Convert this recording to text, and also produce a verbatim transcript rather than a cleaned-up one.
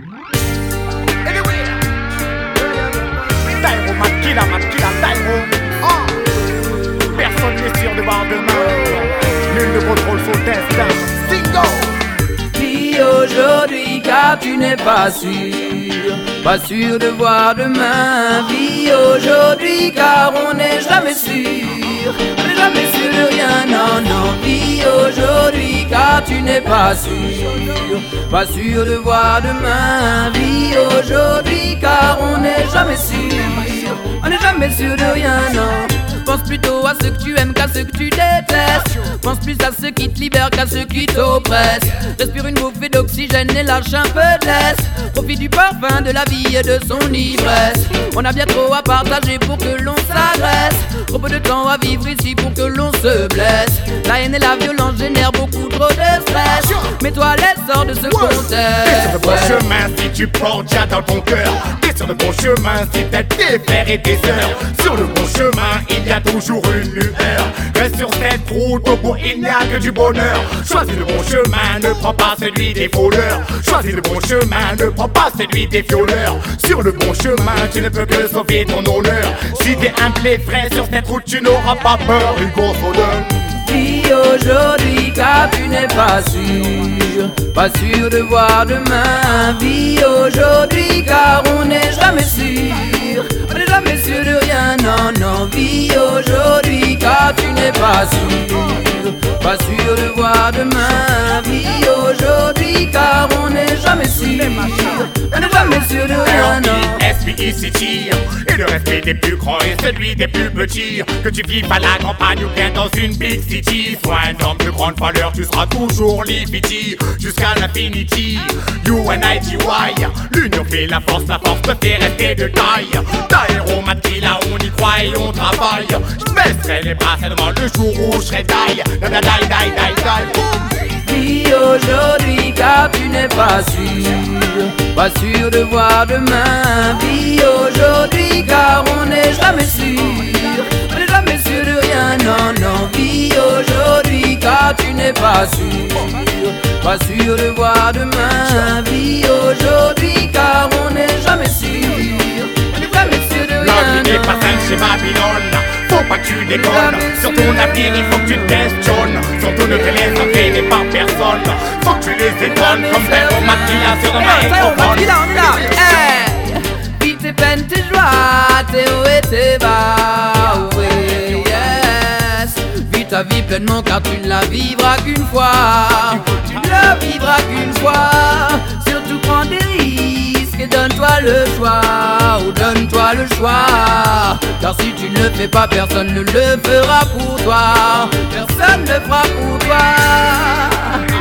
Dairo, Makila, Makila, Dairo. Oh. Personne n'est sûr de voir demain. Nul ne contrôle son destin. Bingo. Vis aujourd'hui car tu n'es pas sûr, pas sûr de voir demain. Vis aujourd'hui car on n'est jamais sûr, on n'est jamais sûr de rien, non, non. Vis aujourd'hui car tu n'es pas sûr, pas sûr de voir demain. Vis aujourd'hui car on n'est jamais sûr, on n'est jamais sûr de rien, non. Pense plutôt à ceux que tu aimes qu'à ceux que tu détestes. Pense plus à ceux qui te libèrent qu'à ceux qui t'oppressent. Respire une bouffée d'oxygène et lâche un peu de laisse. Profite du parfum de la vie et de son ivresse. On a bien trop à partager pour que l'on s'agresse. Trop peu de temps à vivre ici pour que l'on se blesse. La haine et la violence génèrent beaucoup trop de stress. Mets-toi à l'essor de ce contexte. T'es sur le bon chemin si tu portes déjà dans ton cœur. T'es sur le bon chemin si t'as des frères et des sœurs. Sur le bon chemin il y a toujours une lueur. Reste sur cette route, au bout il n'y a que du bonheur. Choisis le bon chemin, ne prends pas celui des voleurs. Choisis le bon chemin, ne prends pas celui des violeurs. Sur le bon chemin, tu ne peux que sauver ton honneur. Si t'es un blé frais sur cette route, tu n'auras pas peur. Hugo Soden. Vis aujourd'hui car tu n'es pas sûr, pas sûr de voir demain. Vis aujourd'hui car on n'est jamais sûr, on n'est jamais sûr de rien, non, non. Vis aujourd'hui car tu n'es pas sûr, pas sûr de voir demain. Vis aujourd'hui car on n'est jamais sûr, on n'est jamais sûr de rien, non. S P I City, et le respect des plus grands et celui des plus petits. Que tu vives à la campagne ou bien dans une big city, sois un homme de grande valeur, tu seras toujours Livity jusqu'à l'infinity. U N I T Y, l'union fait la force, la force te fait rester de taille. Dairo, Makila, on y croit et on travaille. Je baisserai les bras seulement le jour où je serai die. Die, die, die, die, die. Vis aujourd'hui car tu n'es pas sûr, pas sûr de voir demain. Vis aujourd'hui car on n'est jamais sûr, on n'est jamais sûr de rien, non, non. Vis aujourd'hui car tu n'es pas sûr, pas sûr de voir demain. Vis aujourd'hui car on n'est jamais sûr, on n'est jamais sûr de rien, la vie n'est non. pas simple chez Babylone. Faut pas que tu déconnes. Sur ton avenir il faut que tu te questionnes. Surtout ne te laisse entraîner par personne. Faut que tu les étonnes comme Dairo, Makila sur le microphone. Hey, vis tes peines, tes joies, tes hauts et tes bas, oui, yes. Vis ta vie pleinement car tu ne la vivras qu'une fois. Tu ne la vivras qu'une fois. Surtout prends des risques et donne-toi le choix. Ou donne-toi le choix. Car si tu ne le fais pas, personne ne le fera pour toi. Personne ne le fera pour toi.